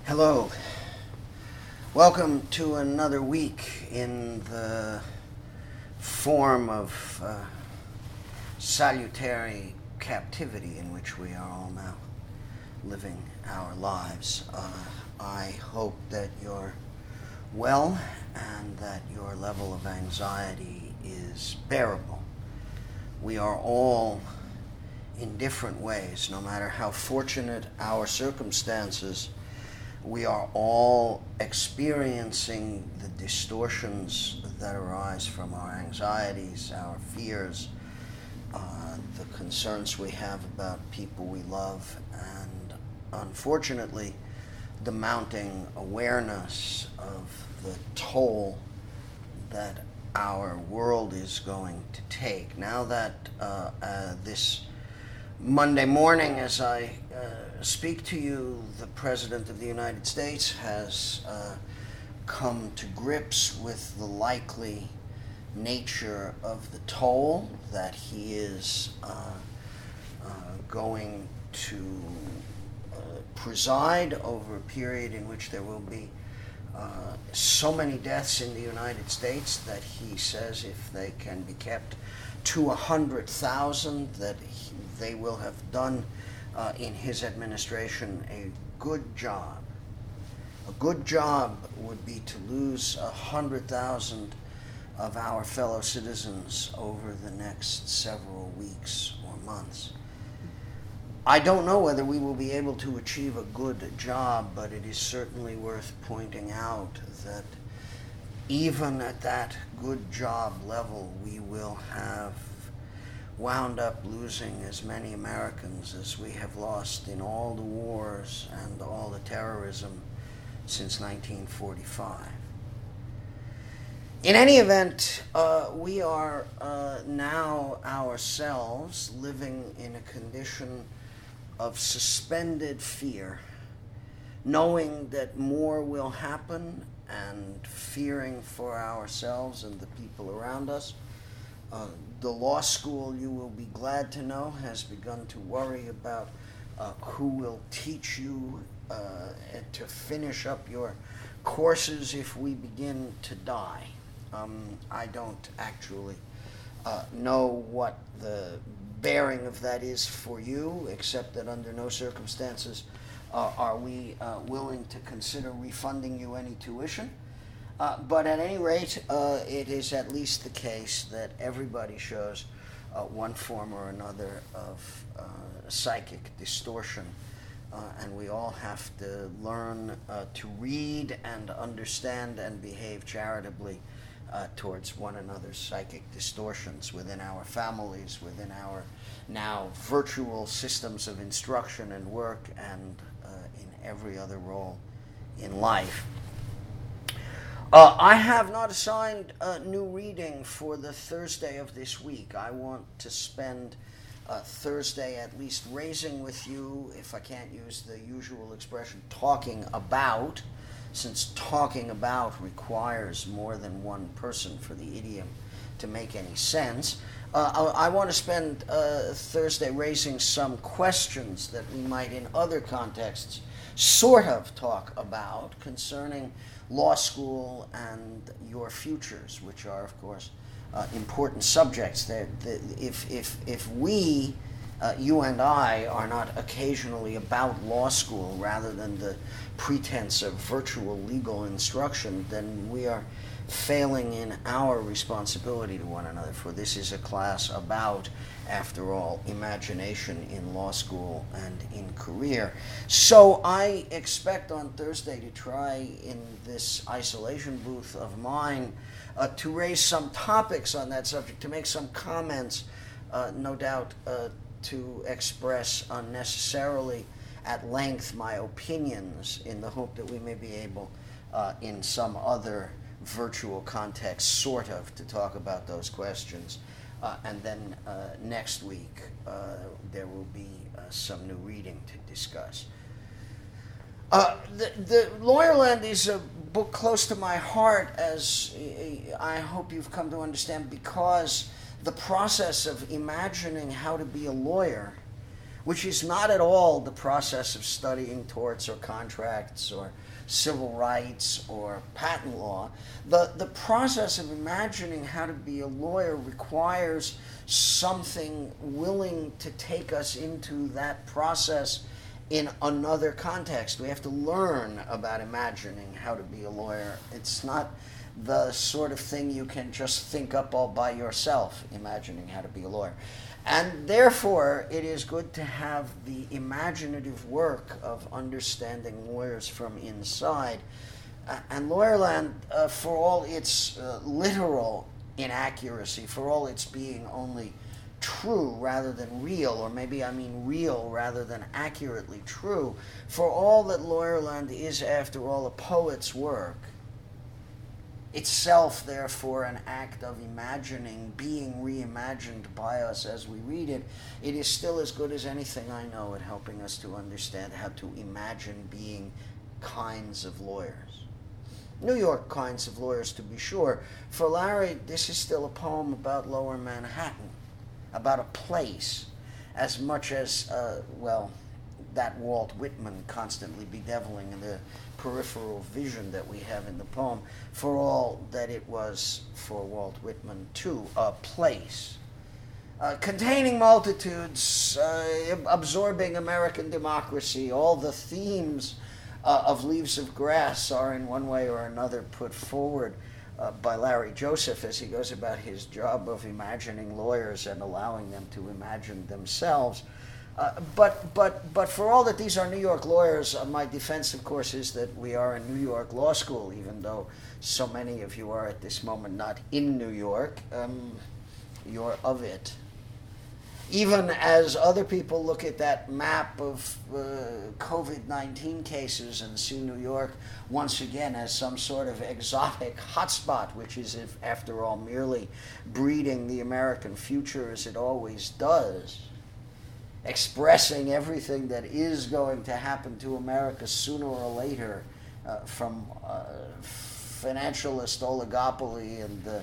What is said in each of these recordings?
Hello. Welcome to another week in the form of salutary captivity in which we are all now living our lives. I hope that you're well and that your level of anxiety is bearable. We are all in different ways, no matter how fortunate our circumstances. We are all experiencing the distortions that arise from our anxieties, our fears, the concerns we have about people we love, and unfortunately, the mounting awareness of the toll that our world is going to take. Now that this Monday morning, as I speak to you, the President of the United States has come to grips with the likely nature of the toll that he is going to preside over a period in which there will be so many deaths in the United States that he says if they can be kept to 100,000, that they will have done in his administration a good job. A good job would be to lose 100,000 of our fellow citizens over the next several weeks or months. I don't know whether we will be able to achieve a good job, but it is certainly worth pointing out that even at that good job level, we will have wound up losing as many Americans as we have lost in all the wars and all the terrorism since 1945. In any event, we are now ourselves living in a condition of suspended fear, knowing that more will happen and fearing for ourselves and the people around us. The law school, you will be glad to know, has begun to worry about who will teach you to finish up your courses if we begin to die. I don't actually know what the bearing of that is for you, except that under no circumstances are we willing to consider refunding you any tuition. But at any rate, it is at least the case that everybody shows one form or another of psychic distortion, and we all have to learn to read and understand and behave charitably towards one another's psychic distortions within our families, within our now virtual systems of instruction and work, and in every other role in life. I have not assigned a new reading for the Thursday of this week. I want to spend Thursday at least raising with you, if I can't use the usual expression, talking about, since talking about requires more than one person for the idiom to make any sense. I want to spend Thursday raising some questions that we might in other contexts sort of talk about concerning law school and your futures, which are, of course, important subjects. If we, you and I, are not occasionally about law school rather than the pretense of virtual legal instruction, then we are failing in our responsibility to one another, for this is a class about, after all, imagination in law school and in career. So I expect on Thursday to try in this isolation booth of mine to raise some topics on that subject, to make some comments, no doubt to express unnecessarily at length my opinions, in the hope that we may be able in some other virtual context sort of to talk about those questions. And then next week there will be some new reading to discuss. The Lawyerland is a book close to my heart, as I hope you've come to understand, because the process of imagining how to be a lawyer which is not at all the process of studying torts or contracts or civil rights or patent law. The process of imagining how to be a lawyer requires something willing to take us into that process in another context. We have to learn about imagining how to be a lawyer. It's not the sort of thing you can just think up all by yourself, imagining how to be a lawyer. And therefore, it is good to have the imaginative work of understanding lawyers from inside. And Lawyerland, for all its literal inaccuracy, for all its being only true rather than real, or maybe I mean real rather than accurately true, for all that Lawyerland is, after all, a poet's work, itself, therefore, an act of imagining, being reimagined by us as we read it, it is still as good as anything I know at helping us to understand how to imagine being kinds of lawyers. New York kinds of lawyers, to be sure. For Larry, this is still a poem about Lower Manhattan, about a place, as much as, that Walt Whitman constantly bedeviling in the peripheral vision that we have in the poem, for all that it was for Walt Whitman too, a place. Containing multitudes, absorbing American democracy, all the themes of Leaves of Grass are in one way or another put forward by Larry Joseph as he goes about his job of imagining lawyers and allowing them to imagine themselves. But for all that these are New York lawyers, my defense, of course, is that we are in New York Law School, even though so many of you are at this moment not in New York. You're of it. Even as other people look at that map of COVID-19 cases and see New York once again as some sort of exotic hotspot, which is, if, after all, merely breeding the American future as it always does, expressing everything that is going to happen to America sooner or later, from financialist oligopoly and the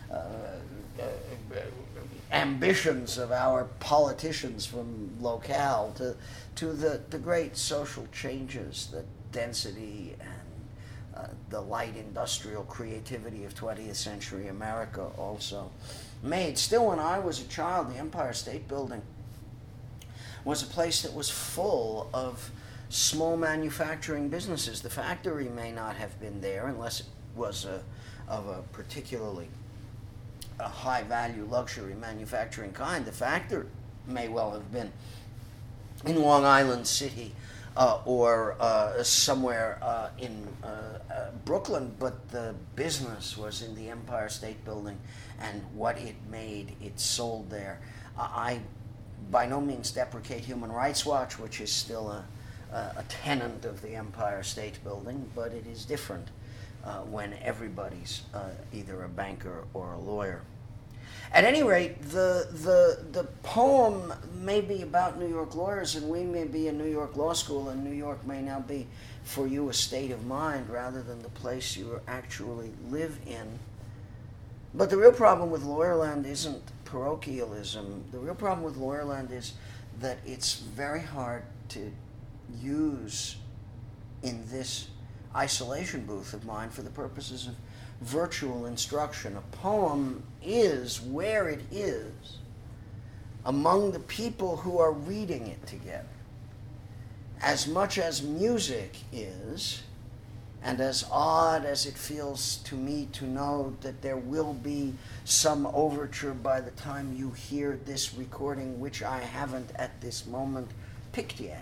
ambitions of our politicians from locale to the great social changes, the density and the light industrial creativity of 20th century America also made. Still, when I was a child, the Empire State Building was a place that was full of small manufacturing businesses. The factory may not have been there unless it was of a particularly a high-value luxury manufacturing kind. The factory may well have been in Long Island City or somewhere in Brooklyn, but the business was in the Empire State Building, and what it made, it sold there. I by no means deprecate Human Rights Watch, which is still a tenant of the Empire State Building, but it is different when everybody's either a banker or a lawyer. At any rate, the poem may be about New York lawyers, and we may be in New York Law School, and New York may now be for you a state of mind rather than the place you actually live in. But the real problem with Lawyerland isn't parochialism. The real problem with Lawyerland is that it's very hard to use in this isolation booth of mine for the purposes of virtual instruction. A poem is where it is among the people who are reading it together, as much as music is, and as odd as it feels to me to know that there will be some overture by the time you hear this recording, which I haven't at this moment picked yet.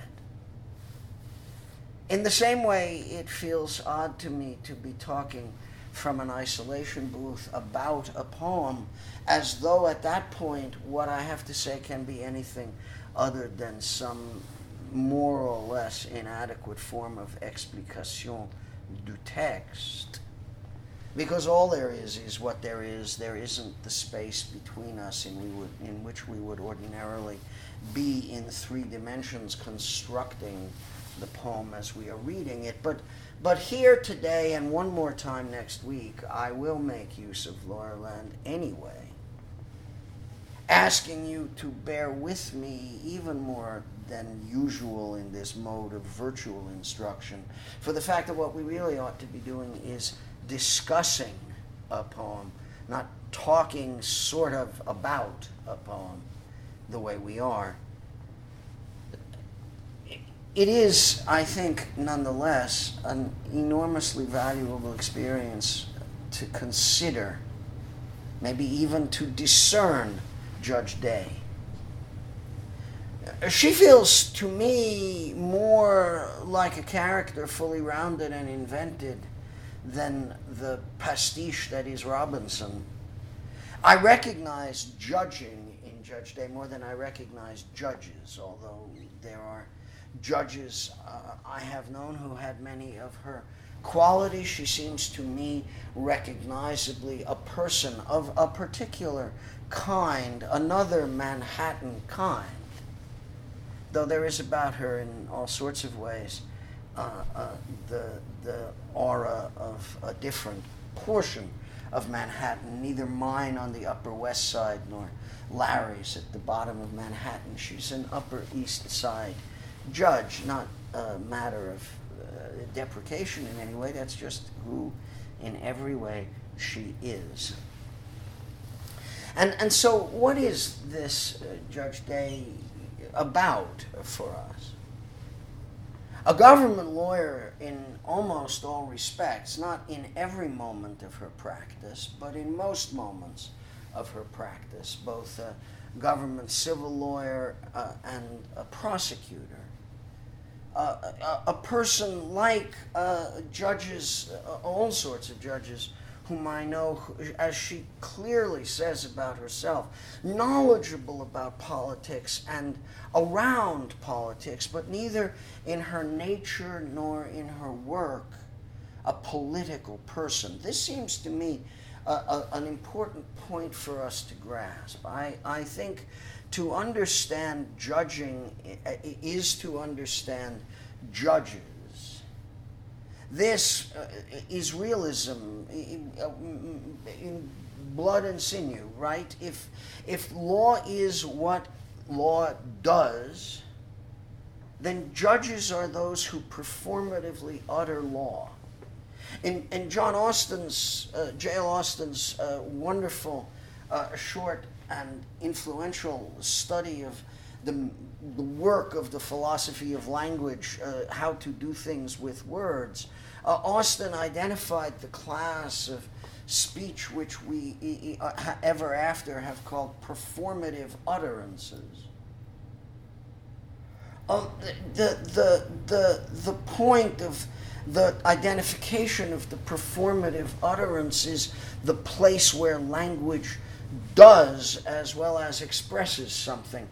In the same way, it feels odd to me to be talking from an isolation booth about a poem, as though at that point what I have to say can be anything other than some more or less inadequate form of explication du texte. Because all there is what there is. There isn't the space between us in which we would ordinarily be in 3 dimensions constructing the poem as we are reading it. But here today and one more time next week, I will make use of Lawyerland anyway. asking you to bear with me even more than usual in this mode of virtual instruction, for the fact that what we really ought to be doing is discussing a poem, not talking sort of about a poem the way we are. It is, I think, nonetheless, an enormously valuable experience to consider, maybe even to discern Judge Day. She feels to me more like a character fully rounded and invented than the pastiche that is Robinson. I recognize judging in Judge Day more than I recognize judges, although there are judges I have known who had many of her qualities. She seems to me recognizably a person of a particular kind, another Manhattan kind, though there is about her in all sorts of ways the aura of a different portion of Manhattan, neither mine on the Upper West Side nor Larry's at the bottom of Manhattan. She's an Upper East Side judge, not a matter of deprecation in any way. That's just who, in every way, she is. And so what is this Judge Day about for us? A government lawyer in almost all respects, not in every moment of her practice, but in most moments of her practice, both a government civil lawyer and a prosecutor. A person like judges, all sorts of judges, whom I know, as she clearly says about herself, knowledgeable about politics and around politics, but neither in her nature nor in her work a political person. This seems to me an important point for us to grasp. I think to understand judging is to understand judges. This is realism in blood and sinew, right? If law is what law does, then judges are those who performatively utter law. In John Austin's, J.L. Austin's wonderful, short and influential study of the work of the philosophy of language, how to do things with words, Austin identified the class of speech which we ever after have called performative utterances. The point of the identification of the performative utterance is the place where language does as well as expresses something.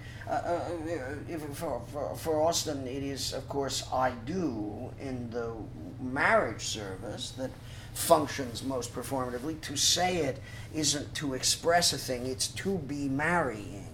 For Austin, it is, of course, I do in the marriage service that functions most performatively. To say it isn't to express a thing, it's to be marrying.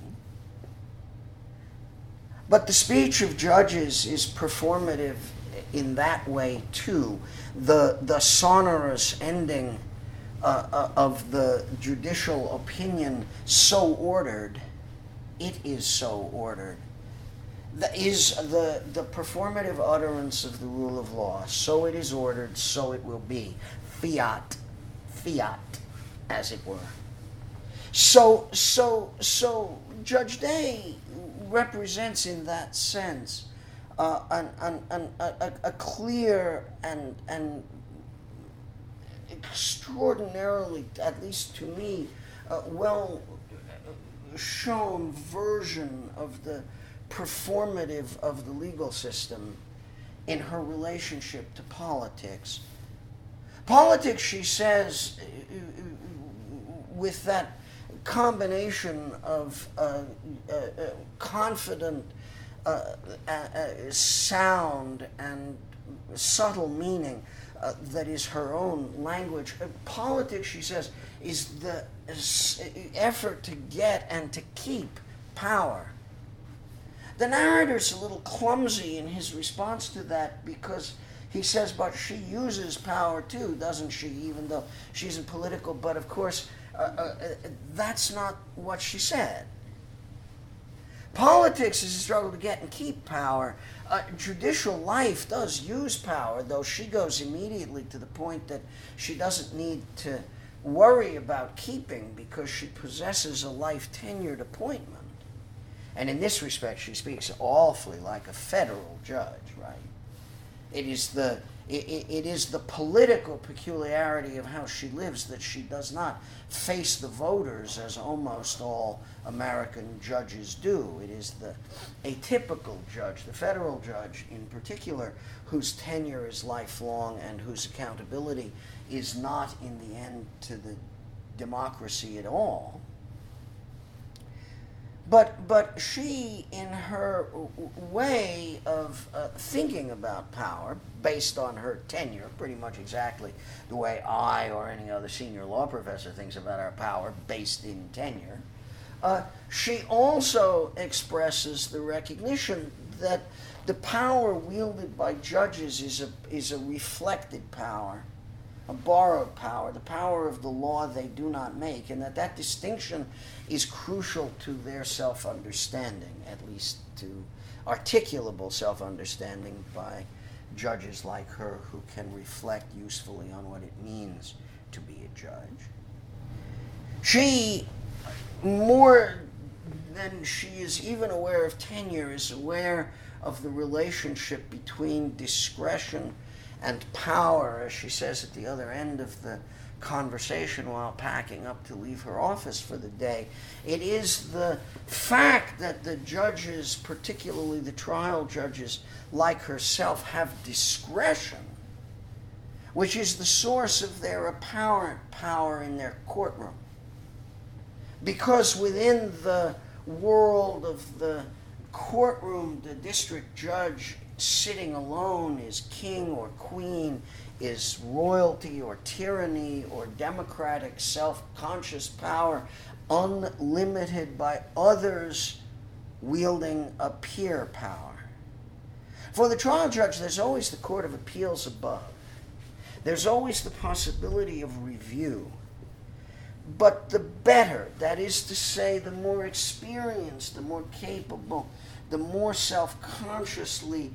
But the speech of judges is performative in that way, too. The sonorous ending of the judicial opinion, so ordered, it is so ordered, is the performative utterance of the rule of law. So it is ordered, so it will be. Fiat, as it were. So Judge Day represents in that sense a clear and extraordinarily, at least to me, well shown version of the performative of the legal system in her relationship to politics. Politics, she says, with that combination of confident sound and subtle meaning that is her own language. Politics, she says, is the effort to get and to keep power. The narrator's a little clumsy in his response to that because he says, but she uses power too, doesn't she, even though she's a political, but of course, that's not what she said. Politics is a struggle to get and keep power. Judicial life does use power, though she goes immediately to the point that she doesn't need to worry about keeping because she possesses a life tenured appointment. And in this respect, she speaks awfully like a federal judge, right? It is the political peculiarity of how she lives that she does not face the voters as almost all American judges do. It is the atypical judge, the federal judge in particular, whose tenure is lifelong and whose accountability is not in the end to the democracy at all. But she, in her way of thinking about power, based on her tenure, pretty much exactly the way I or any other senior law professor thinks about our power, based in tenure, she also expresses the recognition that the power wielded by judges is a reflected power, a borrowed power, the power of the law they do not make, and that distinction is crucial to their self-understanding, at least to articulable self-understanding by judges like her who can reflect usefully on what it means to be a judge. She, more than she is even aware of tenure, is aware of the relationship between discretion and power, as she says at the other end of the conversation while packing up to leave her office for the day. It is the fact that the judges, particularly the trial judges like herself, have discretion, which is the source of their apparent power in their courtroom. Because within the world of the courtroom, the district judge sitting alone is king or queen, is royalty or tyranny or democratic self-conscious power, unlimited by others wielding a peer power. For the trial judge, there's always the Court of Appeals above. There's always the possibility of review. But the better, that is to say, the more experienced, the more capable, the more self-consciously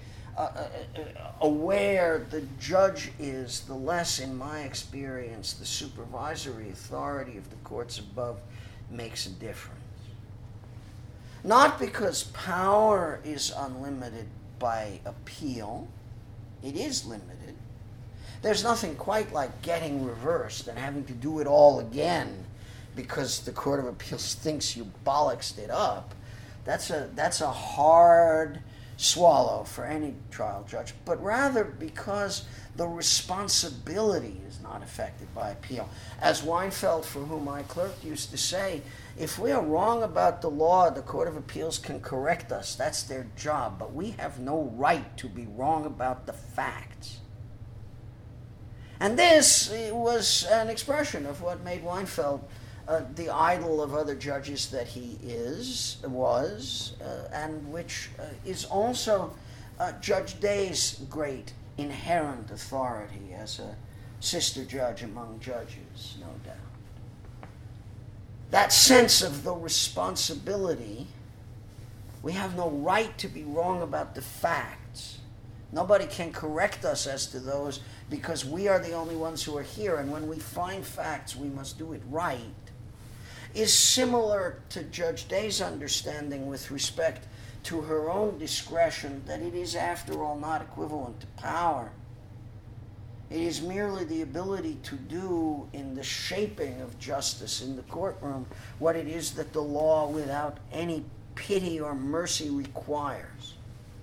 aware the judge is, the less, in my experience, the supervisory authority of the courts above makes a difference. Not because power is unlimited by appeal. It is limited. There's nothing quite like getting reversed and having to do it all again because the Court of Appeals thinks you bollocksed it up. That's a hard swallow for any trial judge, but rather because the responsibility is not affected by appeal. As Weinfeld, for whom I clerked, used to say, if we are wrong about the law, the Court of Appeals can correct us. That's their job, but we have no right to be wrong about the facts. And this was an expression of what made Weinfeld the idol of other judges that he was, and which is also Judge Day's great inherent authority as a sister judge among judges, no doubt. That sense of the responsibility, we have no right to be wrong about the facts. Nobody can correct us as to those because we are the only ones who are here, and when we find facts, we must do it right, is similar to Judge Day's understanding with respect to her own discretion that it is, after all, not equivalent to power. It is merely the ability to do in the shaping of justice in the courtroom what it is that the law, without any pity or mercy, requires.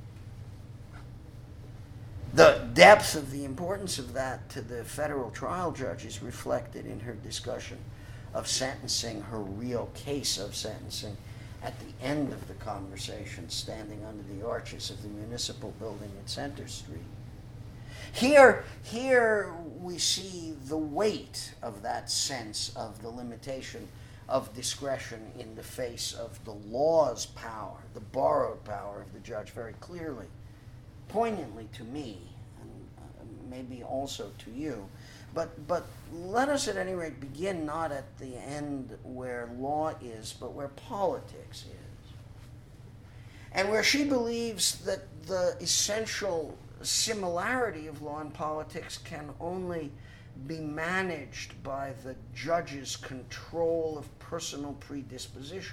The depth of the importance of that to the federal trial judge is reflected in her discussion of sentencing, her real case of sentencing, at the end of the conversation, standing under the arches of the municipal building at Center Street. Here we see the weight of that sense of the limitation of discretion in the face of the law's power, the borrowed power of the judge, very clearly, poignantly to me, and maybe also to you. But let us at any rate begin not at the end where law is, but where politics is. and where she believes that the essential similarity of law and politics can only be managed by the judge's control of personal predisposition.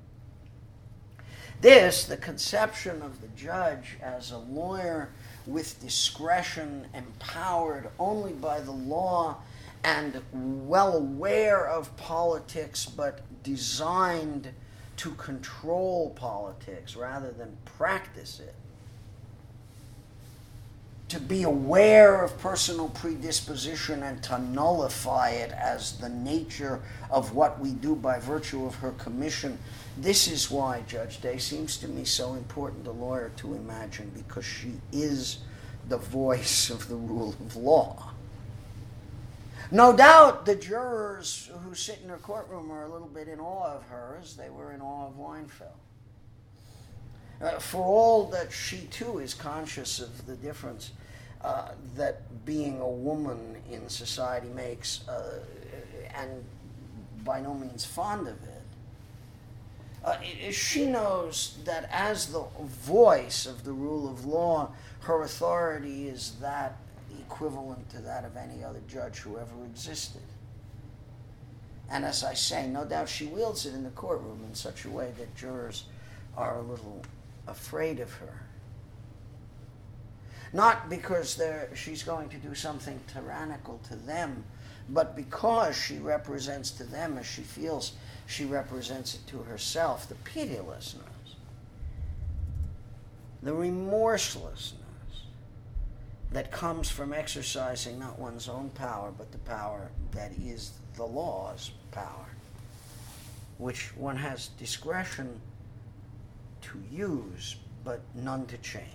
This, the conception of the judge as a lawyer with discretion, empowered only by the law and well aware of politics, but designed to control politics rather than practice it. To be aware of personal predisposition and to nullify it as the nature of what we do by virtue of her commission. This is why Judge Day seems to me so important a lawyer to imagine, because she is the voice of the rule of law. No doubt the jurors who sit in her courtroom are a little bit in awe of her, as they were in awe of Weinfeld. For all that she too is conscious of the difference that being a woman in society makes, and by no means fond of it, she knows that as the voice of the rule of law, her authority is that equivalent to that of any other judge who ever existed. And as I say, no doubt she wields it in the courtroom in such a way that jurors are a little afraid of her. Not because she's going to do something tyrannical to them, but because she represents to them, as she feels she represents it to herself, the pitilessness, the remorselessness that comes from exercising not one's own power, but the power that is the law's power, which one has discretion to use, but none to change.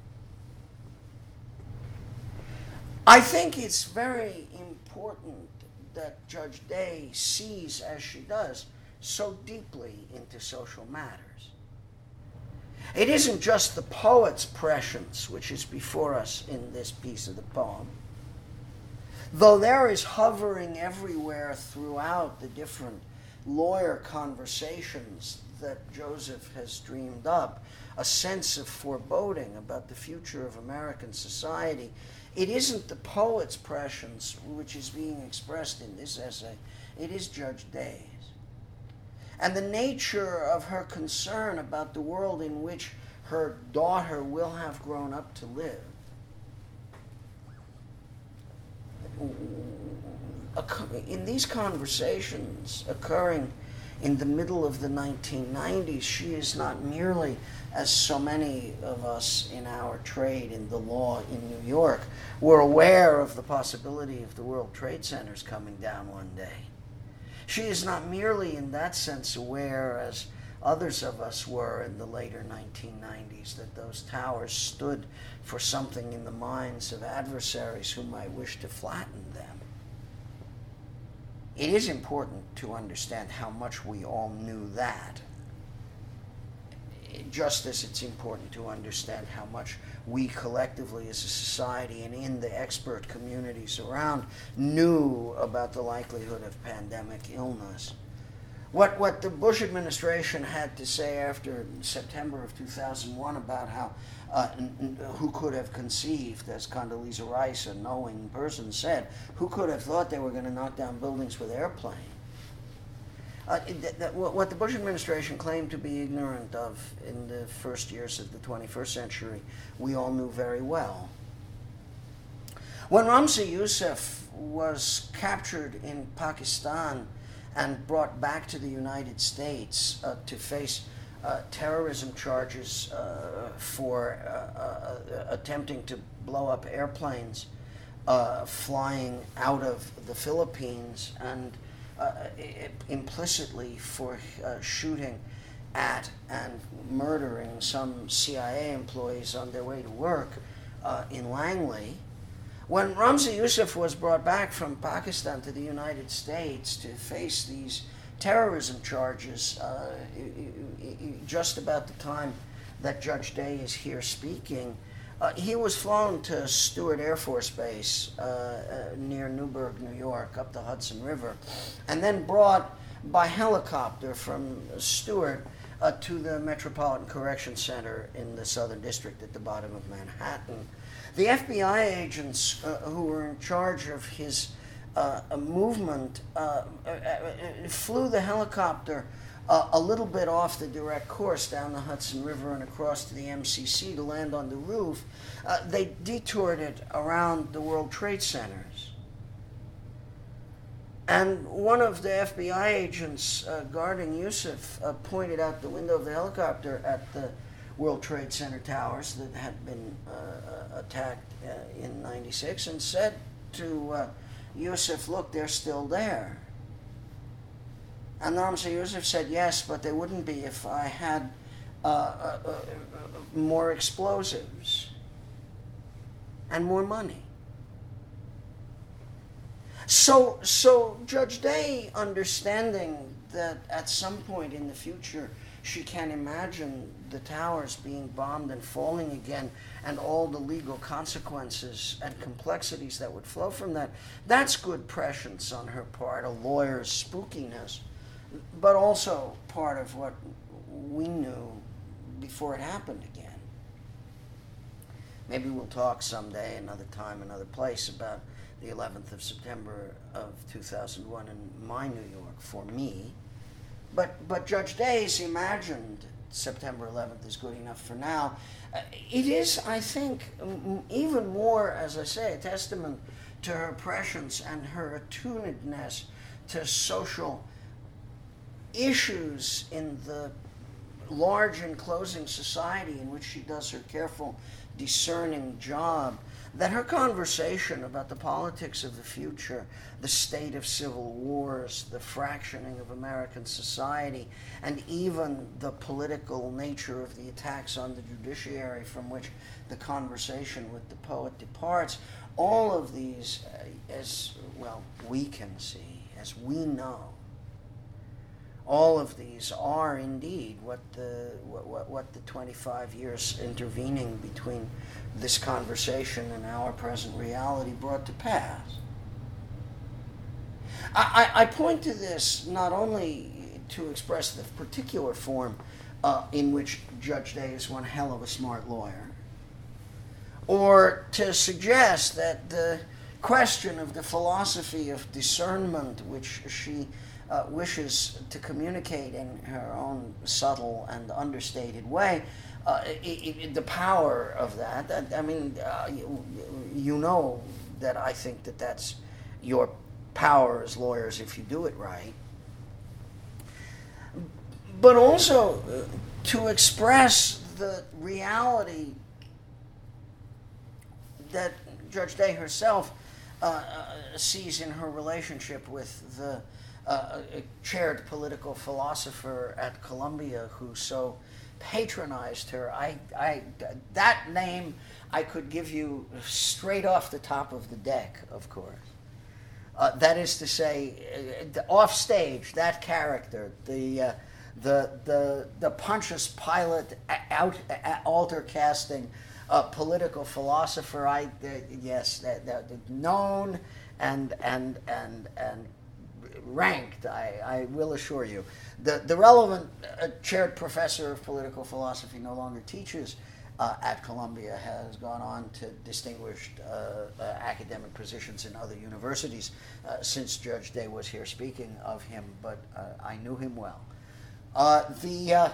I think it's very important that Judge Day sees, as she does, so deeply into social matters. It isn't just the poet's prescience which is before us in this piece of the poem, though there is hovering everywhere throughout the different lawyer conversations that Joseph has dreamed up a sense of foreboding about the future of American society. It isn't the poet's prescience which is being expressed in this essay, it is Judge Day's. And the nature of her concern about the world in which her daughter will have grown up to live. In these conversations occurring in the middle of the 1990s, she is not merely, as so many of us in our trade in the law in New York, were aware of the possibility of the World Trade Centers coming down one day. She is not merely in that sense aware, as others of us were in the later 1990s, that those towers stood for something in the minds of adversaries who might wish to flatten them. It is important to understand how much we all knew that, just as it's important to understand how much we collectively as a society and in the expert communities around knew about the likelihood of pandemic illness. What the Bush administration had to say after September of 2001 about how who could have conceived, as Condoleezza Rice, a knowing person, said, who could have thought they were going to knock down buildings with airplanes? What the Bush administration claimed to be ignorant of in the first years of the 21st century, we all knew very well. When Ramzi Youssef was captured in Pakistan and brought back to the United States to face terrorism charges for attempting to blow up airplanes flying out of the Philippines, and implicitly for shooting at and murdering some CIA employees on their way to work in Langley. When Ramzi Youssef was brought back from Pakistan to the United States to face these terrorism charges, just about the time that Judge Day is here speaking, he was flown to Stewart Air Force Base near Newburgh, New York, up the Hudson River, and then brought by helicopter from Stewart to the Metropolitan Correction Center in the Southern District at the bottom of Manhattan. The FBI agents who were in charge of his movement flew the helicopter a little bit off the direct course down the Hudson River and across to the MCC to land on the roof. They detoured it around the World Trade Centers. And one of the FBI agents guarding Yusuf pointed out the window of the helicopter at the World Trade Center towers that had been attacked in '96 and said to Yusuf, "Look, they're still there." And Ramzi Yousef said, "Yes, but they wouldn't be if I had more explosives and more money." So Judge Day, understanding that at some point in the future she can imagine the towers being bombed and falling again and all the legal consequences and complexities that would flow from that, that's good prescience on her part, a lawyer's spookiness, but also part of what we knew before it happened again. Maybe we'll talk someday, another time, another place, about the 11th of September of 2001 in my New York for me. But Judge Day's imagined September 11th is good enough for now. It is, I think, even more, as I say, a testament to her prescience and her attunedness to social issues in the large enclosing society in which she does her careful, discerning job, that her conversation about the politics of the future, the state of civil wars, the fractioning of American society, and even the political nature of the attacks on the judiciary from which the conversation with the poet departs, all of these, as well we can see, as we know, all of these are indeed what the 25 years intervening between this conversation and our present reality brought to pass. I point to this not only to express the particular form in which Judge Day is one hell of a smart lawyer, or to suggest that the question of the philosophy of discernment, which she wishes to communicate in her own subtle and understated way, the power of that. I mean, you know that I think that that's your power as lawyers if you do it right. But also to express the reality that Judge Day herself sees in her relationship with the chaired political philosopher at Columbia who so patronized her. That name I could give you straight off the top of the deck, of course. That is to say, off stage, that character, the Pontius Pilate altar casting political philosopher. Yes, that known and ranked, I will assure you. The relevant chaired professor of political philosophy no longer teaches at Columbia, has gone on to distinguished academic positions in other universities since Judge Day was here speaking of him, but I knew him well. The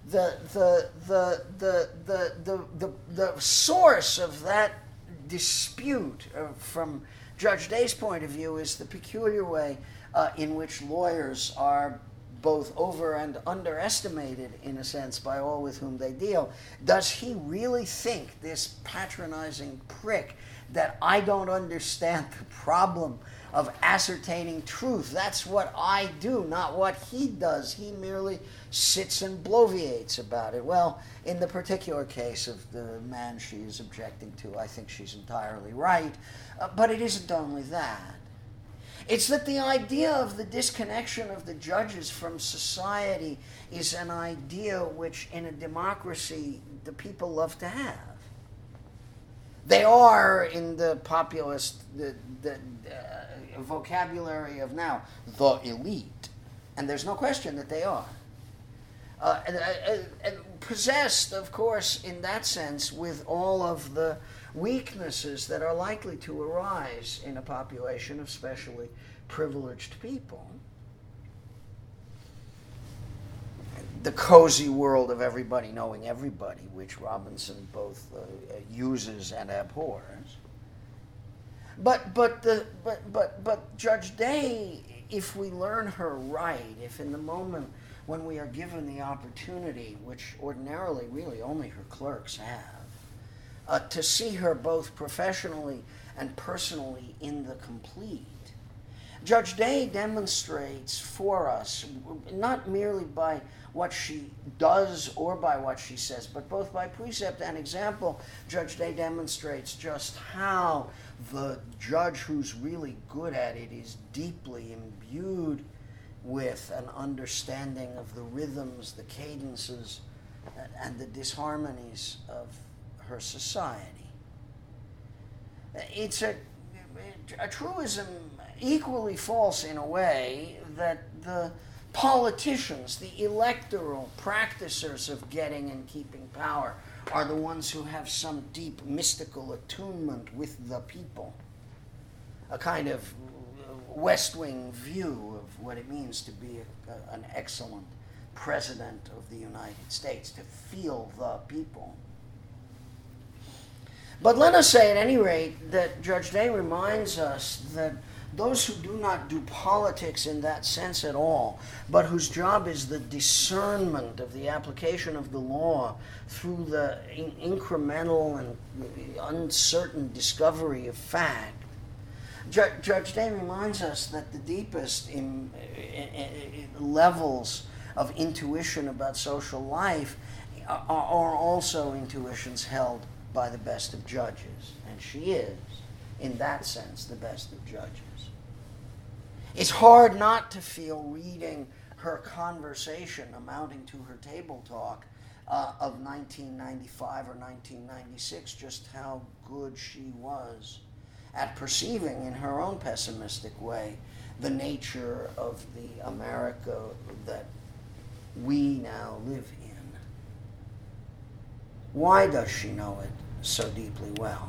source of that dispute from Judge Day's point of view is the peculiar way in which lawyers are both over and underestimated, in a sense, by all with whom they deal. Does he really think, this patronizing prick, that I don't understand the problem of ascertaining truth? That's what I do, not what he does. He merely sits and bloviates about it. Well, in the particular case of the man she is objecting to, I think she's entirely right. But it isn't only that. It's that the idea of the disconnection of the judges from society is an idea which, in a democracy, the people love to have. They are, in the populist the vocabulary of now, the elite. And there's no question that they are. possessed, of course, in that sense, with all of the weaknesses that are likely to arise in a population of specially privileged people. The cozy world of everybody knowing everybody, which Robinson both uses and abhors. But Judge Day, if we learn her right, if in the moment when we are given the opportunity, which ordinarily really only her clerks have, to see her both professionally and personally in the complete, Judge Day demonstrates for us, not merely by what she does or by what she says, but both by precept and example, Judge Day demonstrates just how the judge who's really good at it is deeply imbued with an understanding of the rhythms, the cadences, and the disharmonies of her society. It's a truism equally false in a way that the politicians, the electoral practicers of getting and keeping power, are the ones who have some deep mystical attunement with the people. A kind of West Wing view of what it means to be an excellent president of the United States, to feel the people. But let us say, at any rate, that Judge Day reminds us that those who do not do politics in that sense at all, but whose job is the discernment of the application of the law through the incremental and uncertain discovery of fact, Judge Day reminds us that the deepest levels of intuition about social life are also intuitions held by the best of judges. And she is, in that sense, the best of judges. It's hard not to feel, reading her conversation amounting to her table talk of 1995 or 1996, just how good she was at perceiving in her own pessimistic way the nature of the America that we now live in. Why does she know it so deeply well?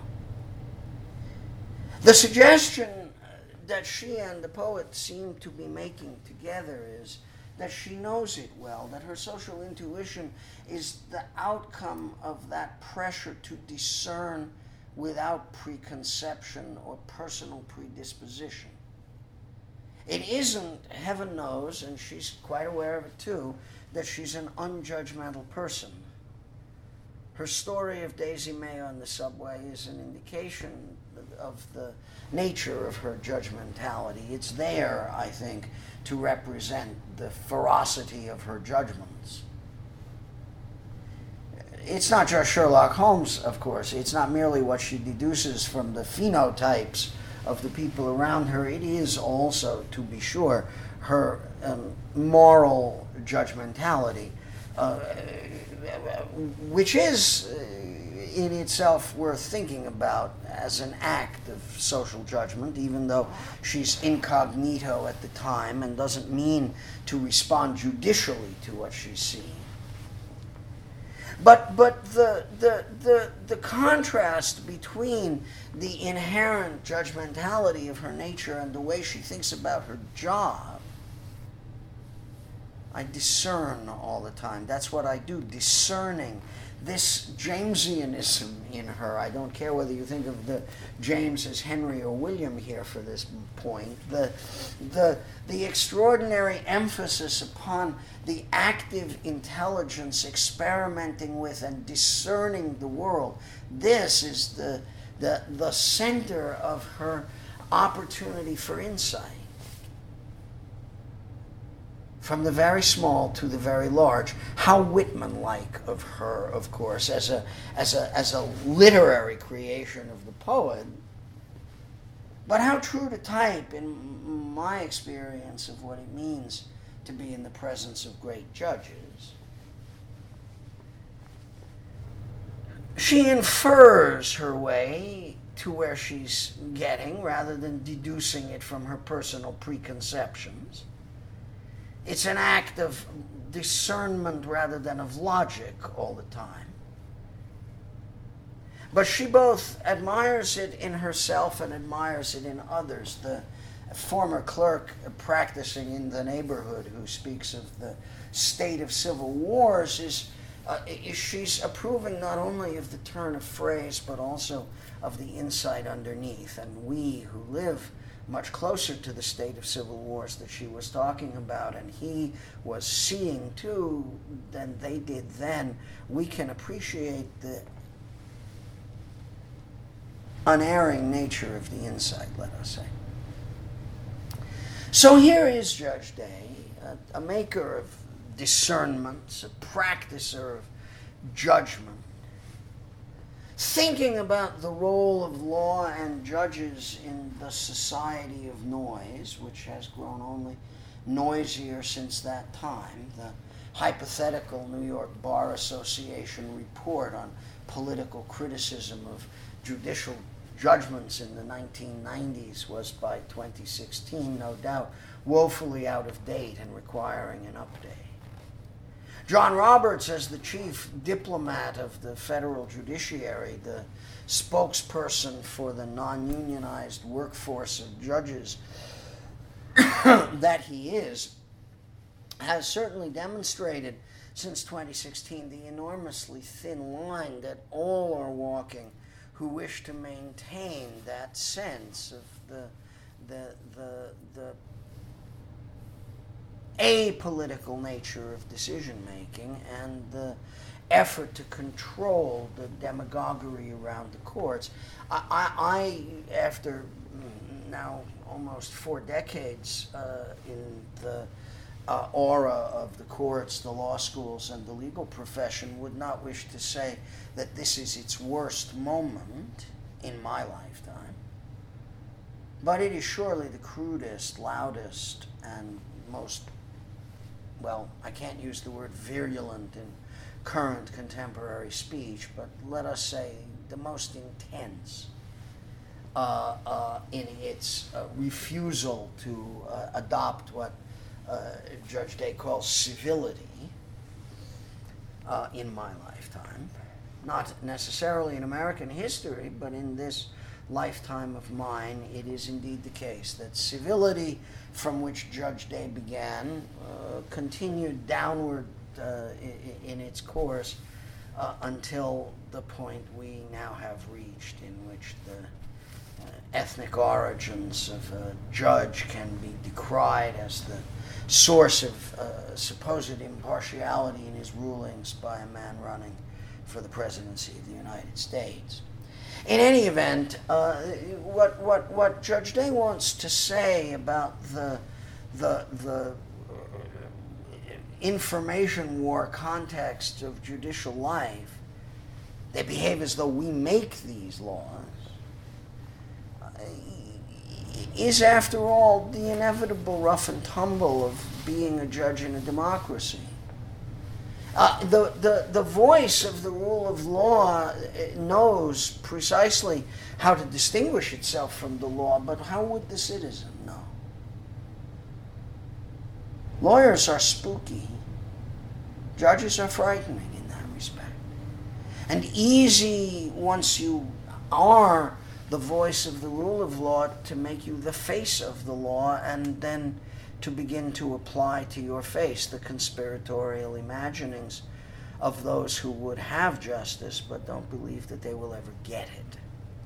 The suggestion that she and the poet seem to be making together is that she knows it well, that her social intuition is the outcome of that pressure to discern without preconception or personal predisposition. It isn't, heaven knows, and she's quite aware of it too, that she's an unjudgmental person. Her story of Daisy May on the subway is an indication of the nature of her judgmentality. It's there, I think, to represent the ferocity of her judgments. It's not just Sherlock Holmes, of course. It's not merely what she deduces from the phenotypes of the people around her. It is also, to be sure, her moral judgmentality, which is in itself worth thinking about as an act of social judgment, even though she's incognito at the time and doesn't mean to respond judicially to what she's seeing. But the contrast between the inherent judgmentality of her nature and the way she thinks about her job, I discern all the time. That's what I do, discerning this Jamesianism in her. I don't care whether you think of the James as Henry or William here for this point. The extraordinary emphasis upon the active intelligence experimenting with and discerning the world. This is the center of her opportunity for insight. From the very small to the very large. How Whitman-like of her, of course, as a literary creation of the poet, but how true to type in my experience of what it means to be in the presence of great judges. She infers her way to where she's getting rather than deducing it from her personal preconceptions. It's an act of discernment rather than of logic all the time. But she both admires it in herself and admires it in others. The former clerk practicing in the neighborhood who speaks of the state of civil wars she's approving not only of the turn of phrase but also of the insight underneath. And we who live much closer to the state of civil wars that she was talking about, and he was seeing too than they did then, we can appreciate the unerring nature of the insight, let us say. So here is Judge Day, a maker of discernments, a practicer of judgment, thinking about the role of law and judges in the society of noise, which has grown only noisier since that time. The hypothetical New York Bar Association report on political criticism of judicial judgments in the 1990s was by 2016, no doubt, woefully out of date and requiring an update. John Roberts, as the chief diplomat of the federal judiciary, the spokesperson for the non-unionized workforce of judges that he is, has certainly demonstrated since 2016 the enormously thin line that all are walking who wish to maintain that sense of the apolitical nature of decision-making and the effort to control the demagoguery around the courts. I after now almost 4 decades in the aura of the courts, the law schools, and the legal profession, would not wish to say that this is its worst moment in my lifetime. But it is surely the crudest, loudest, and most, well, I can't use the word virulent in current contemporary speech, but let us say the most intense in its refusal to adopt what Judge Day calls civility in my lifetime. Not necessarily in American history, but in this lifetime of mine, it is indeed the case that civility, from which Judge Day began, continued downward in its course until the point we now have reached, in which the ethnic origins of a judge can be decried as the source of supposed impartiality in his rulings by a man running for the presidency of the United States. In any event, what Judge Day wants to say about the information war context of judicial life, they behave as though we make these laws, is after all the inevitable rough and tumble of being a judge in a democracy. The voice of the rule of law knows precisely how to distinguish itself from the law, but how would the citizen know? Lawyers are spooky. Judges are frightening in that respect. And easy, once you are the voice of the rule of law, to make you the face of the law, and then to begin to apply to your face the conspiratorial imaginings of those who would have justice but don't believe that they will ever get it.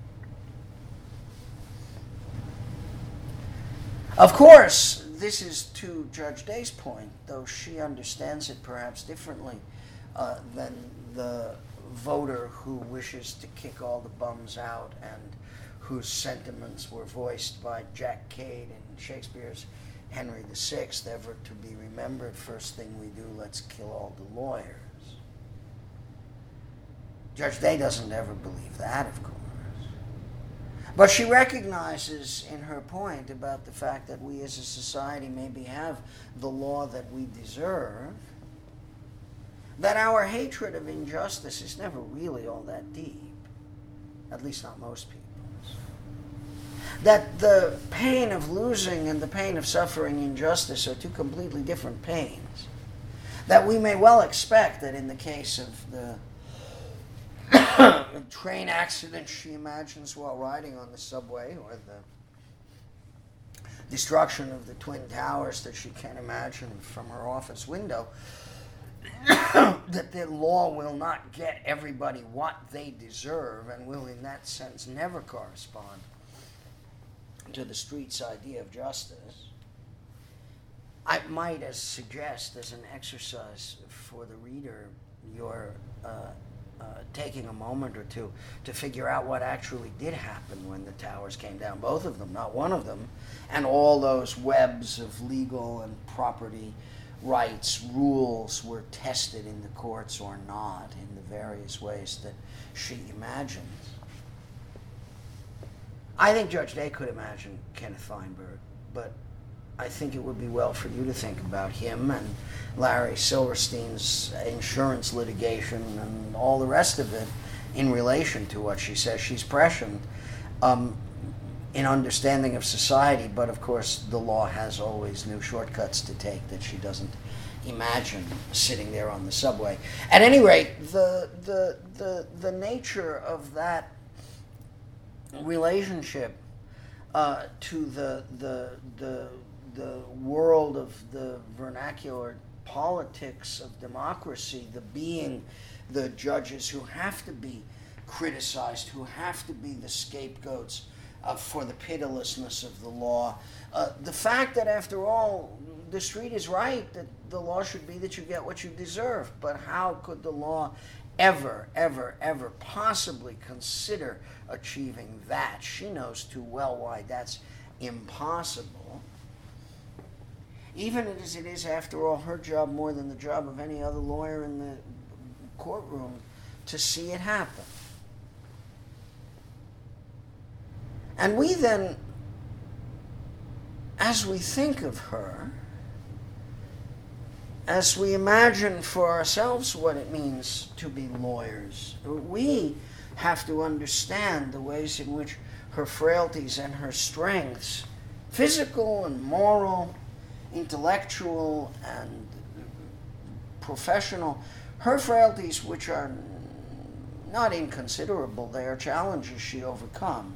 Of course, this is to Judge Day's point, though she understands it perhaps differently than the voter who wishes to kick all the bums out and whose sentiments were voiced by Jack Cade in Shakespeare's Henry VI, ever to be remembered, first thing we do, let's kill all the lawyers. Judge Day doesn't ever believe that, of course. But she recognizes in her point about the fact that we as a society maybe have the law that we deserve, that our hatred of injustice is never really all that deep, at least not most people's. That the pain of losing and the pain of suffering injustice are two completely different pains. that we may well expect that in the case of the train accident she imagines while riding on the subway, or the destruction of the Twin Towers that she can imagine from her office window, that the law will not get everybody what they deserve and will in that sense never correspond to the street's idea of justice. I might suggest as an exercise for the reader, you're taking a moment or two to figure out what actually did happen when the towers came down, both of them, not one of them, and all those webs of legal and property rights rules were tested in the courts or not in the various ways that she imagines. I think Judge Day could imagine Kenneth Feinberg, but I think it would be well for you to think about him and Larry Silverstein's insurance litigation and all the rest of it in relation to what she says. She's prescient in understanding of society, but of course the law has always new shortcuts to take that she doesn't imagine sitting there on the subway. At any rate, the nature of that relationship to the world of the vernacular politics of democracy, the being the judges who have to be criticized, who have to be the scapegoats for the pitilessness of the law. The fact that, after all, the street is right, that the law should be that you get what you deserve, but how could the law ever possibly consider achieving that? She knows too well why that's impossible. Even as it is, after all, her job more than the job of any other lawyer in the courtroom to see it happen. And we then, as we think of her, as we imagine for ourselves what it means to be lawyers, we have to understand the ways in which her frailties and her strengths, physical and moral, intellectual and professional, her frailties, which are not inconsiderable, they are challenges she overcomes.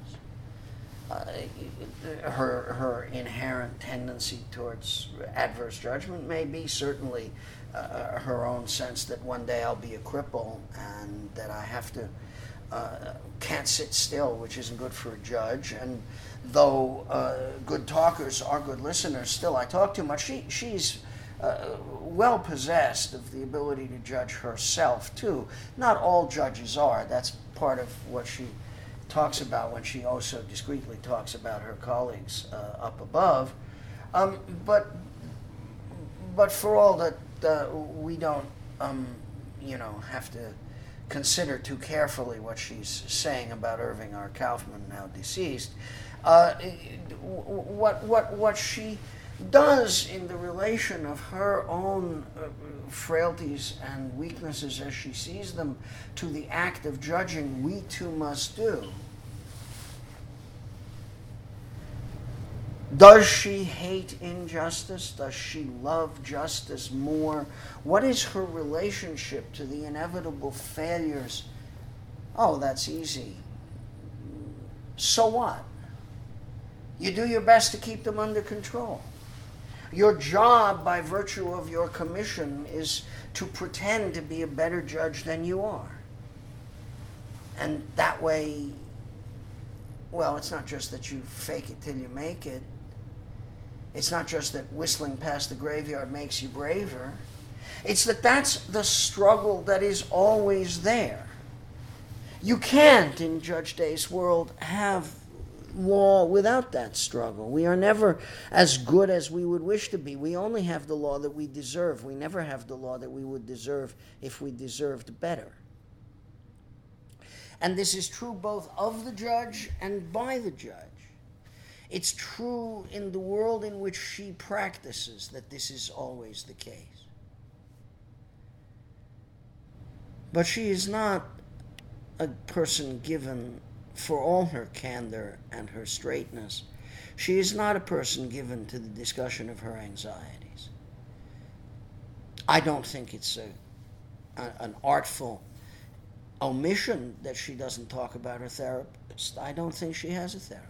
Her inherent tendency towards adverse judgment may be, certainly her own sense that one day I'll be a cripple and that I have to can't sit still, which isn't good for a judge. And though good talkers are good listeners, still I talk too much. She's well possessed of the ability to judge herself too. Not all judges are. That's part of what she talks about when she also discreetly talks about her colleagues up above. But for all that we don't have to consider too carefully what she's saying about Irving R. Kaufman, now deceased. What she does in the relation of her own frailties and weaknesses as she sees them to the act of judging, we too must do. Does she hate injustice? Does she love justice more? What is her relationship to the inevitable failures? Oh, that's easy. So what? You do your best to keep them under control. Your job, by virtue of your commission, is to pretend to be a better judge than you are. And that way, well, it's not just that you fake it till you make it. It's not just that whistling past the graveyard makes you braver. It's that that's the struggle that is always there. You can't, in Judge Day's world, have law without that struggle. We are never as good as we would wish to be. We only have the law that we deserve. We never have the law that we would deserve if we deserved better. And this is true both of the judge and by the judge. It's true in the world in which she practices that this is always the case. But she is not a person given, for all her candor and her straightness, she is not a person given to the discussion of her anxieties. I don't think it's an artful omission that she doesn't talk about her therapist. I don't think she has a therapist.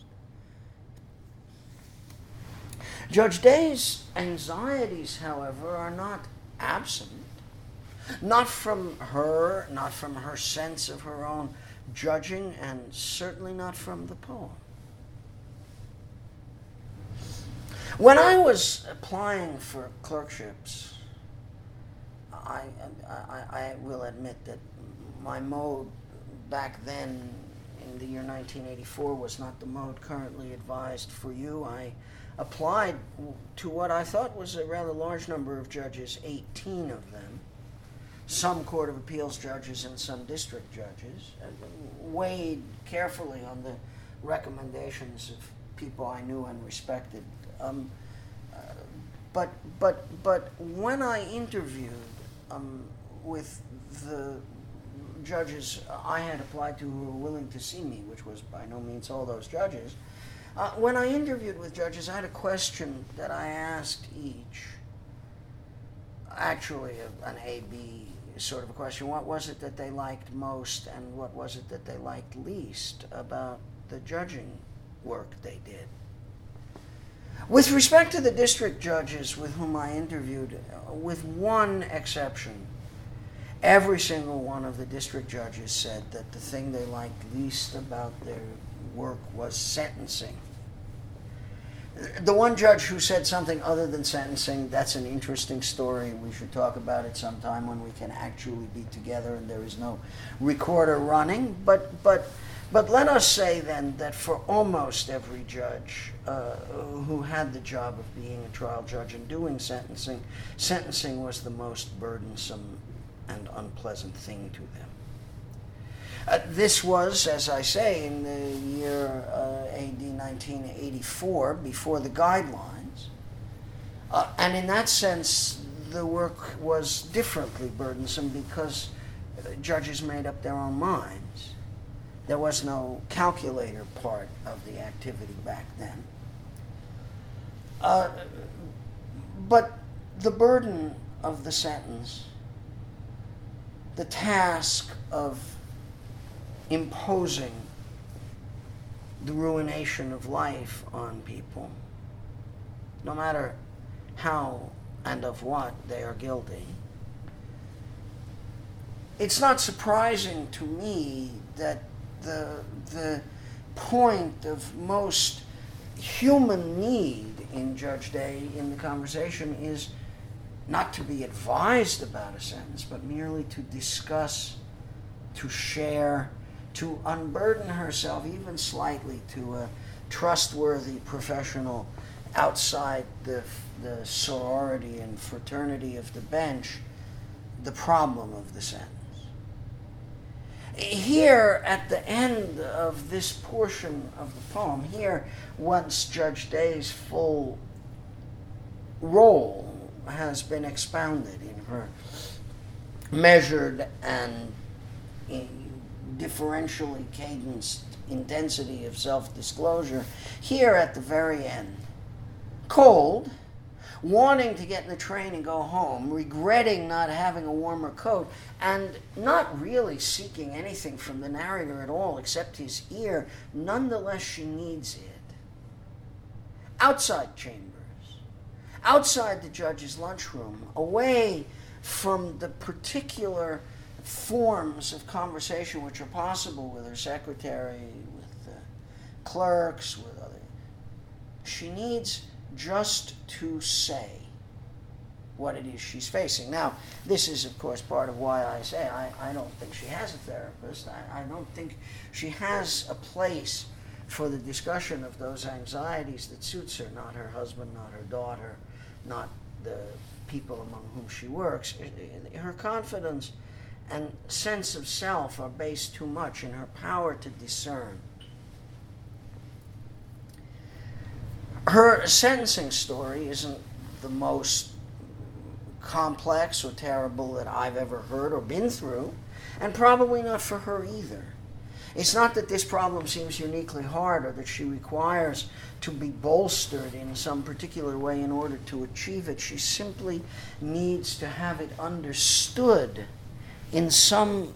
Judge Day's anxieties, however, are not absent. Not from her, not from her sense of her own judging, and certainly not from the poem. When I was applying for clerkships, I will admit that my mode back then in the year 1984 was not the mode currently advised for you. I applied to what I thought was a rather large number of judges, 18 of them, some Court of Appeals judges and some district judges, weighed carefully on the recommendations of people I knew and respected. But when I interviewed with the judges I had applied to who were willing to see me, which was by no means all those judges, when I interviewed with judges, I had a question that I asked each, actually an A-B sort of a question. What was it that they liked most, and what was it that they liked least about the judging work they did? With respect to the district judges with whom I interviewed, with one exception, every single one of the district judges said that the thing they liked least about their work was sentencing. The one judge who said something other than sentencing, that's an interesting story. We should talk about it sometime when we can actually be together and there is no recorder running. But let us say then that for almost every judge who had the job of being a trial judge and doing sentencing, sentencing was the most burdensome and unpleasant thing to them. This was, as I say, in the year AD 1984, before the guidelines. And in that sense, the work was differently burdensome because judges made up their own minds. There was no calculator part of the activity back then. But the burden of the sentence, the task of imposing the ruination of life on people, no matter how and of what they are guilty. It's not surprising to me that the point of most human need in Judge Day in the conversation is not to be advised about a sentence, but merely to discuss, to share, to unburden herself even slightly to a trustworthy professional outside the sorority and fraternity of the bench, the problem of the sentence. Here, at the end of this portion of the poem, here, once Judge Day's full role has been expounded in her measured and differentially cadenced intensity of self-disclosure, here at the very end, cold, wanting to get in the train and go home, regretting not having a warmer coat, and not really seeking anything from the narrator at all except his ear, nonetheless she needs it. Outside chambers, outside the judge's lunchroom, away from the particular forms of conversation which are possible with her secretary, with the clerks, with other. She needs just to say what it is she's facing. Now, this is, of course, part of why I say I don't think she has a therapist. I don't think she has a place for the discussion of those anxieties that suits her, not her husband, not her daughter, not the people among whom she works. Her confidence and sense of self are based too much in her power to discern. Her sentencing story isn't the most complex or terrible that I've ever heard or been through, and probably not for her either. It's not that this problem seems uniquely hard or that she requires to be bolstered in some particular way in order to achieve it. She simply needs to have it understood in some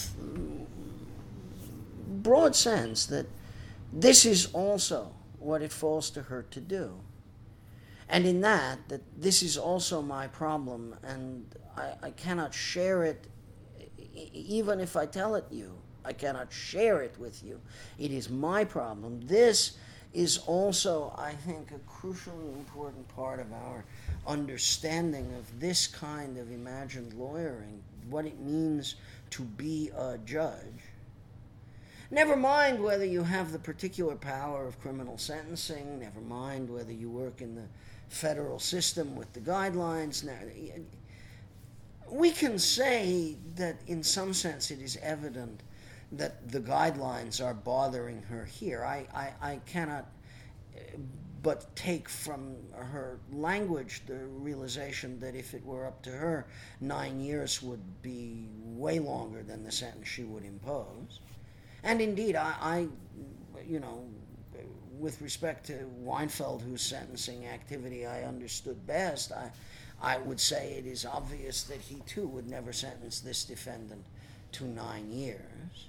broad sense that this is also what it falls to her to do. And in that this is also my problem, and I cannot share it, even if I tell it you. I cannot share it with you. It is my problem. This is also, I think, a crucially important part of our understanding of this kind of imagined lawyering, what it means to be a judge. Never mind whether you have the particular power of criminal sentencing, never mind whether you work in the federal system with the guidelines. Now, we can say that in some sense it is evident that the guidelines are bothering her here. I cannot but take from her language the realization that if it were up to her, 9 years would be way longer than the sentence she would impose. And indeed, I with respect to Weinfeld, whose sentencing activity I understood best, I would say it is obvious that he too would never sentence this defendant to 9 years.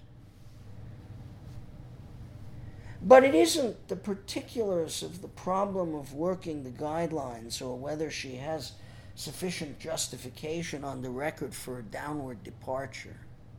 But it isn't the particulars of the problem of working the guidelines or whether she has sufficient justification on the record for a downward departure.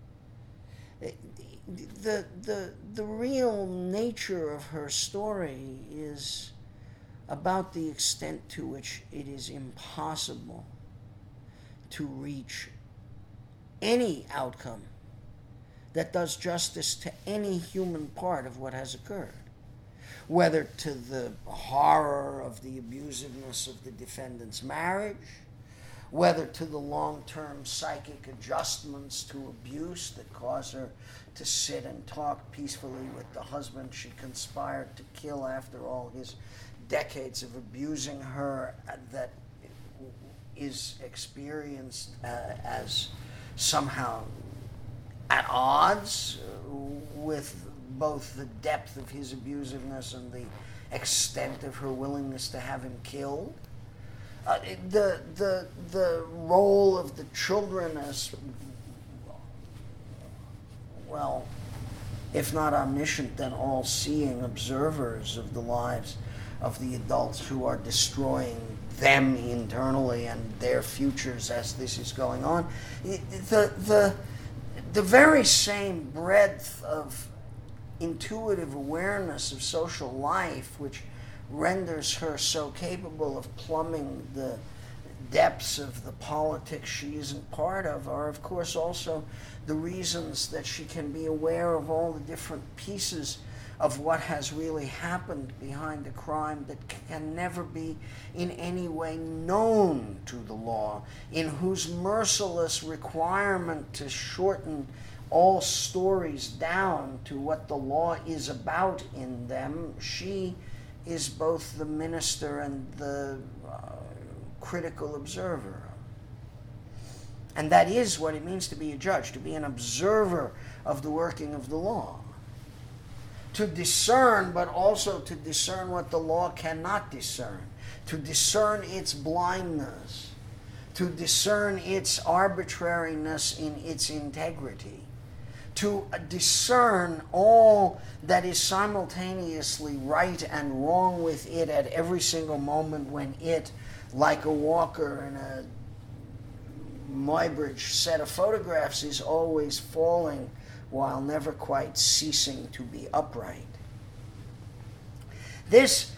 The real nature of her story is about the extent to which it is impossible to reach any outcome that does justice to any human part of what has occurred, whether to the horror of the abusiveness of the defendant's marriage, whether to the long-term psychic adjustments to abuse that cause her to sit and talk peacefully with the husband she conspired to kill after all his decades of abusing her, that is experienced as somehow at odds with both the depth of his abusiveness and the extent of her willingness to have him killed. The role of the children as, well, if not omniscient, then all-seeing observers of the lives of the adults who are destroying them internally and their futures as this is going on. The very same breadth of intuitive awareness of social life which renders her so capable of plumbing the depths of the politics she isn't part of are, of course, also the reasons that she can be aware of all the different pieces of what has really happened behind a crime that can never be in any way known to the law, in whose merciless requirement to shorten all stories down to what the law is about in them, she is both the minister and the critical observer. And that is what it means to be a judge, to be an observer of the working of the law. To discern, but also to discern what the law cannot discern. To discern its blindness. To discern its arbitrariness in its integrity. To discern all that is simultaneously right and wrong with it at every single moment when it, like a walker in a Muybridge set of photographs, is always falling while never quite ceasing to be upright. This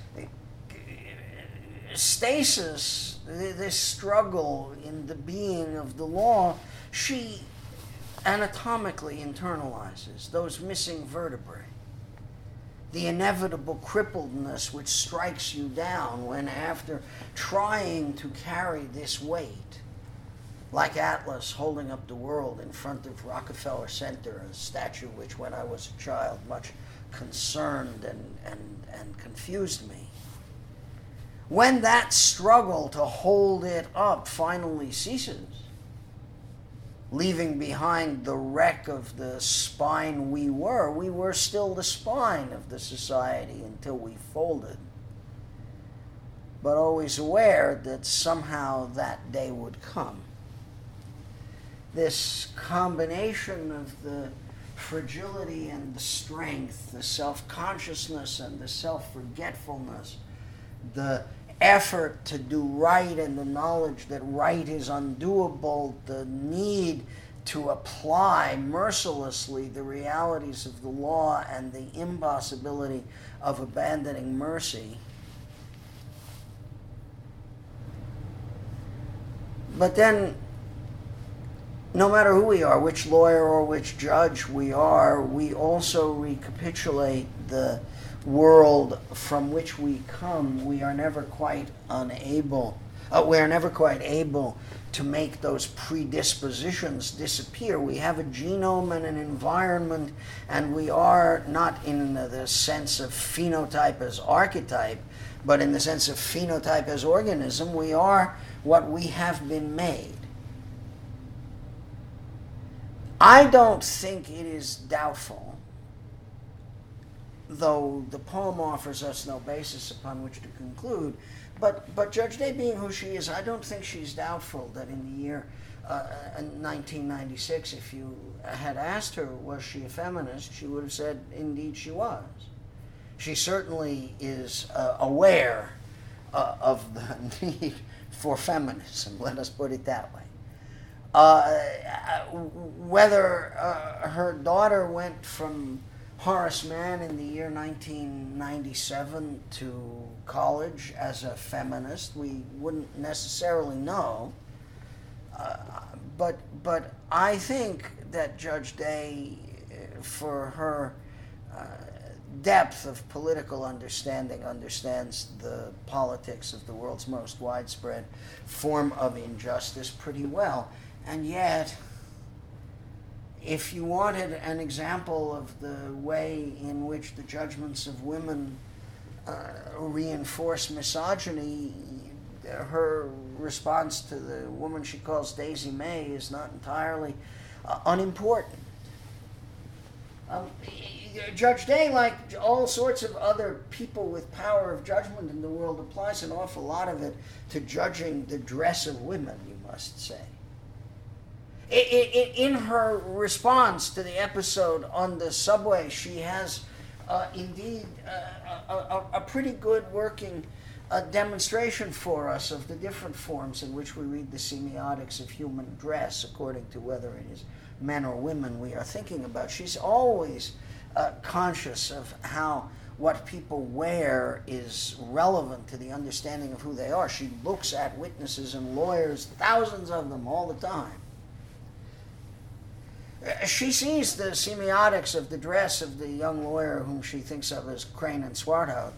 stasis, this struggle in the being of the law, she anatomically internalizes those missing vertebrae, the inevitable crippledness which strikes you down when, after trying to carry this weight, like Atlas holding up the world in front of Rockefeller Center, a statue which, when I was a child, much concerned and confused me. When that struggle to hold it up finally ceases, leaving behind the wreck of the spine we were still the spine of the society until we folded, but always aware that somehow that day would come. This combination of the fragility and the strength, the self-consciousness and the self-forgetfulness, the effort to do right and the knowledge that right is undoable, the need to apply mercilessly the realities of the law and the impossibility of abandoning mercy. But then, no matter who we are, which lawyer or which judge we are, we also recapitulate the world from which we come. We are never quite able to make those predispositions disappear. We have a genome and an environment, and we are not in the sense of phenotype as archetype, but in the sense of phenotype as organism. We are what we have been made. I don't think it is doubtful, though the poem offers us no basis upon which to conclude, but Judge Day being who she is, I don't think she's doubtful that in the year 1996, if you had asked her, was she a feminist, she would have said, indeed she was. She certainly is aware of the need for feminism, let us put it that way. Whether her daughter went from Horace Mann in the year 1997 to college as a feminist, we wouldn't necessarily know. But I think that Judge Day, for her depth of political understanding, understands the politics of the world's most widespread form of injustice pretty well. And yet, if you wanted an example of the way in which the judgments of women reinforce misogyny, her response to the woman she calls Daisy May is not entirely unimportant. Judge Day, like all sorts of other people with power of judgment in the world, applies an awful lot of it to judging the dress of women, you must say. In her response to the episode on the subway, she has indeed a pretty good working demonstration for us of the different forms in which we read the semiotics of human dress, according to whether it is men or women we are thinking about. She's always conscious of how what people wear is relevant to the understanding of who they are. She looks at witnesses and lawyers, thousands of them all the time. She sees the semiotics of the dress of the young lawyer whom she thinks of as Crane and Swarthout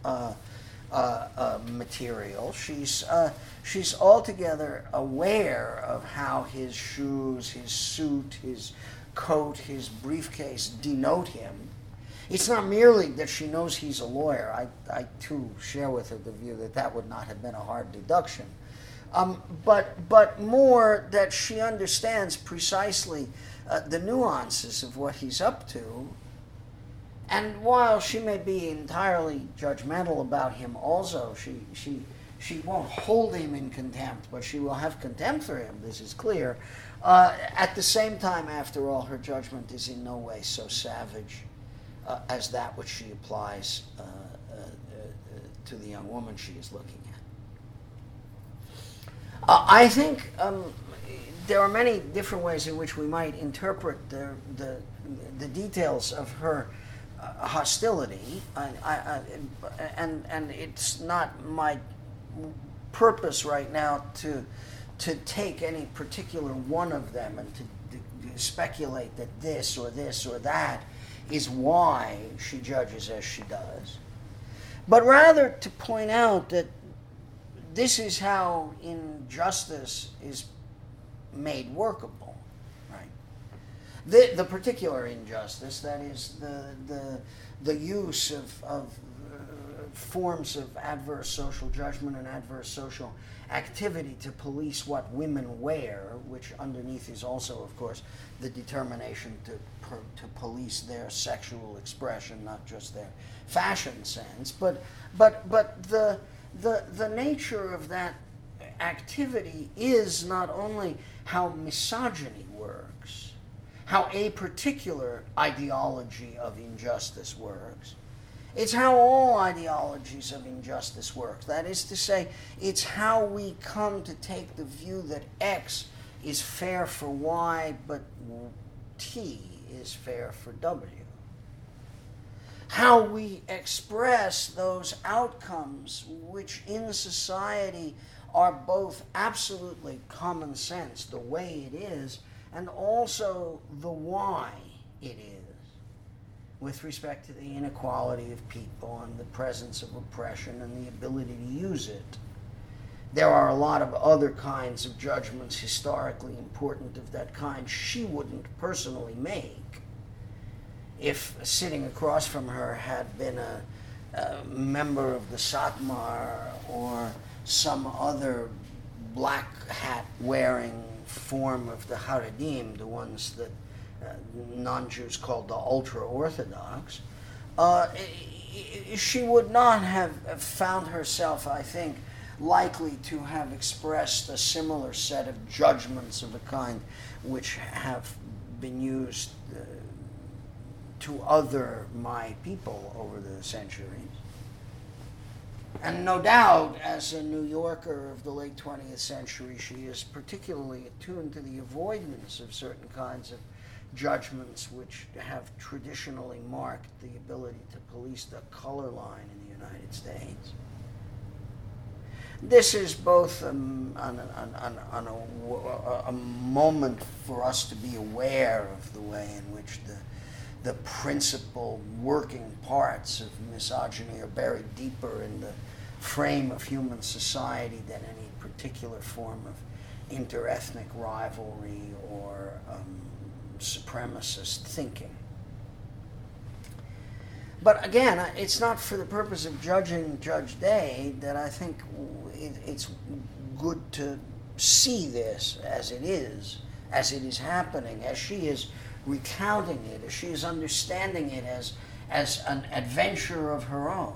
material. She's altogether aware of how his shoes, his suit, his coat, his briefcase denote him. It's not merely that she knows he's a lawyer. I too share with her the view that that would not have been a hard deduction. But more that she understands precisely the nuances of what he's up to. And while she may be entirely judgmental about him also, she won't hold him in contempt, but she will have contempt for him, this is clear. At the same time, after all, her judgment is in no way so savage as that which she applies to the young woman she is looking at. I think there are many different ways in which we might interpret the details of her hostility, and it's not my purpose right now to take any particular one of them and to speculate that this or that is why she judges as she does, but rather to point out that this is how injustice is made workable, right? The particular injustice, that is the use of forms of adverse social judgment and adverse social activity to police what women wear, which underneath is also, of course, the determination to police their sexual expression, not just their fashion sense. But the nature of that activity is not only how misogyny works, how a particular ideology of injustice works. It's how all ideologies of injustice work. That is to say, it's how we come to take the view that X is fair for Y, but T is fair for W. How we express those outcomes which in society are both absolutely common sense, the way it is, and also the why it is, with respect to the inequality of people and the presence of oppression and the ability to use it. There are a lot of other kinds of judgments historically important of that kind she wouldn't personally make if sitting across from her had been a member of the Satmar or some other black hat wearing form of the Haredim, the ones that non-Jews called the ultra-Orthodox. She would not have found herself, I think, likely to have expressed a similar set of judgments of a kind which have been used to other my people over the centuries. And no doubt, as a New Yorker of the late 20th century, she is particularly attuned to the avoidance of certain kinds of judgments which have traditionally marked the ability to police the color line in the United States. This is both a moment for us to be aware of the way in which the principal working parts of misogyny are buried deeper in the frame of human society than any particular form of interethnic rivalry or supremacist thinking. But again, it's not for the purpose of judging Judge Day that I think it's good to see this as it is happening, as she is recounting it, as she is understanding it as an adventure of her own.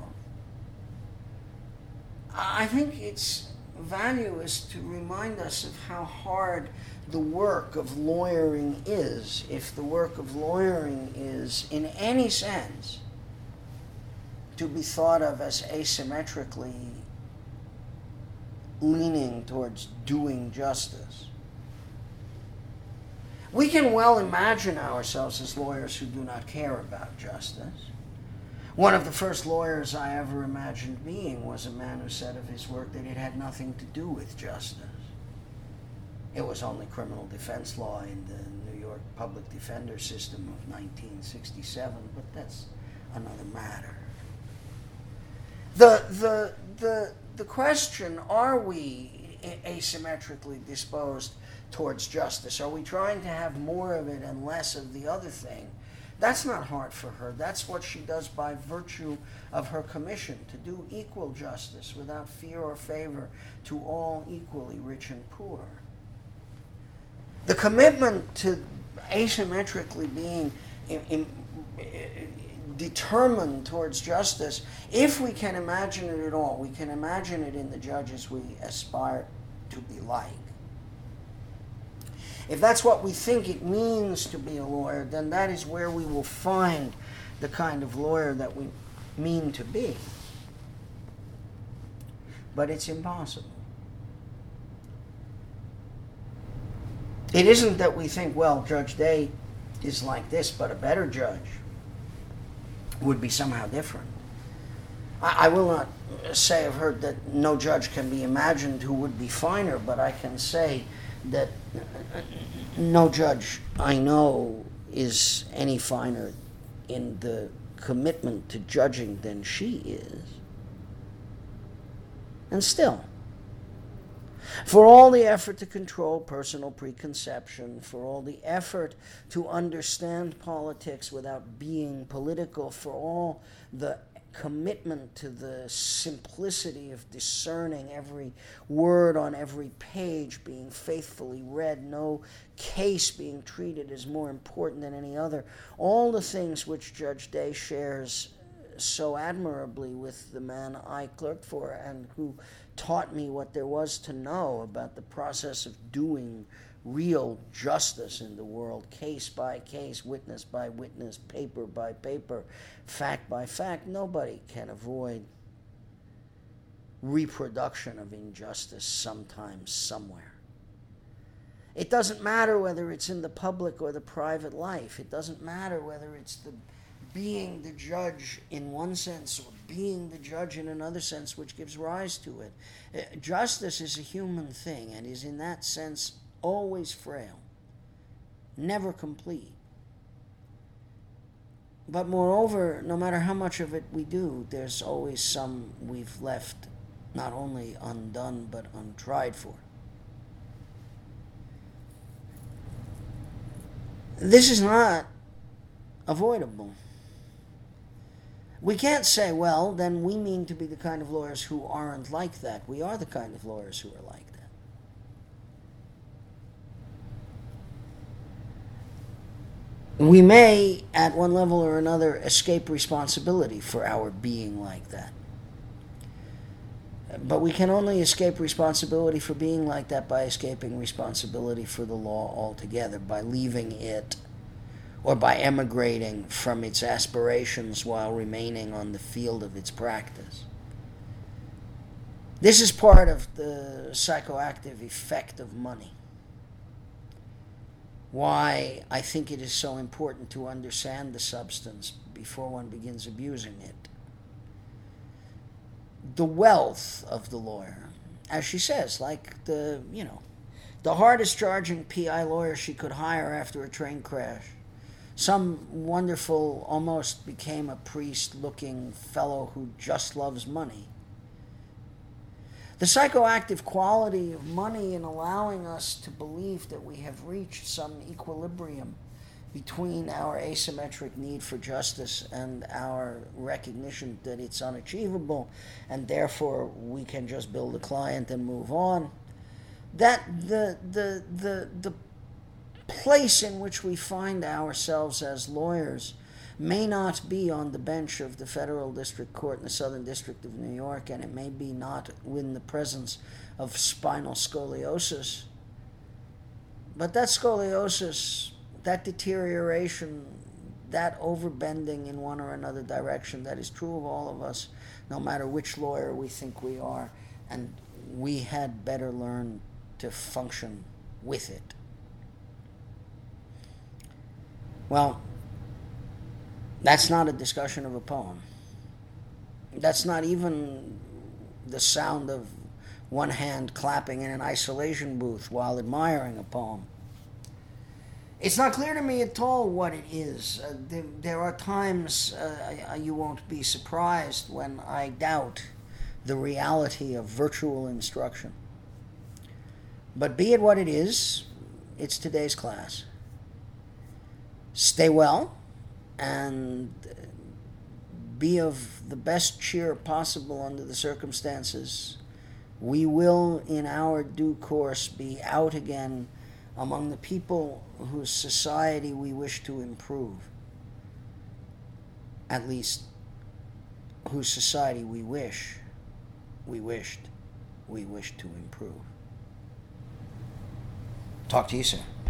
I think its value is to remind us of how hard the work of lawyering is, if the work of lawyering is, in any sense, to be thought of as asymmetrically leaning towards doing justice. We can well imagine ourselves as lawyers who do not care about justice. One of the first lawyers I ever imagined being was a man who said of his work that it had nothing to do with justice. It was only criminal defense law in the New York public defender system of 1967, but that's another matter. The question, are we asymmetrically disposed towards justice? Are we trying to have more of it and less of the other thing? That's not hard for her. That's what she does by virtue of her commission, to do equal justice without fear or favor to all equally, rich and poor. The commitment to asymmetrically being determined towards justice, if we can imagine it at all, we can imagine it in the judges we aspire to be like. If that's what we think it means to be a lawyer, then that is where we will find the kind of lawyer that we mean to be. But it's impossible. It isn't that we think, well, Judge Day is like this, but a better judge would be somehow different. I will not say of her that no judge can be imagined who would be finer, but I can say that no judge I know is any finer in the commitment to judging than she is. And still, for all the effort to control personal preconception, for all the effort to understand politics without being political, for all the commitment to the simplicity of discerning every word on every page being faithfully read, no case being treated as more important than any other. All the things which Judge Day shares so admirably with the man I clerked for and who taught me what there was to know about the process of doing real justice in the world, case by case, witness by witness, paper by paper, fact by fact. Nobody can avoid reproduction of injustice sometimes, somewhere. It doesn't matter whether it's in the public or the private life. It doesn't matter whether it's the being the judge in one sense or being the judge in another sense, which gives rise to it. Justice is a human thing and is in that sense always frail, never complete. But moreover, no matter how much of it we do, there's always some we've left not only undone but untried for. This is not avoidable. We can't say, well, then we mean to be the kind of lawyers who aren't like that. We are the kind of lawyers who are like that. We may, at one level or another, escape responsibility for our being like that. But we can only escape responsibility for being like that by escaping responsibility for the law altogether, by leaving it, or by emigrating from its aspirations while remaining on the field of its practice. This is part of the psychoactive effect of money. Why I think it is so important to understand the substance before one begins abusing it. The wealth of the lawyer, as she says, like the hardest charging PI lawyer she could hire after a train crash. Some wonderful, almost became a priest-looking fellow who just loves money. The psychoactive quality of money in allowing us to believe that we have reached some equilibrium between our asymmetric need for justice and our recognition that it's unachievable and therefore we can just build a client and move on. That the place in which we find ourselves as lawyers may not be on the bench of the Federal District Court in the Southern District of New York, and it may be not in the presence of spinal scoliosis. But that scoliosis, that deterioration, that overbending in one or another direction, that is true of all of us, no matter which lawyer we think we are, and we had better learn to function with it. Well, that's not a discussion of a poem. That's not even the sound of one hand clapping in an isolation booth while admiring a poem. It's not clear to me at all what it is. There are times, you won't be surprised, when I doubt the reality of virtual instruction. But be it what it is, it's today's class. Stay well and be of the best cheer possible under the circumstances. We will, in our due course, be out again among the people whose society we wish to improve. At least, whose society we wish to improve. Talk to you soon.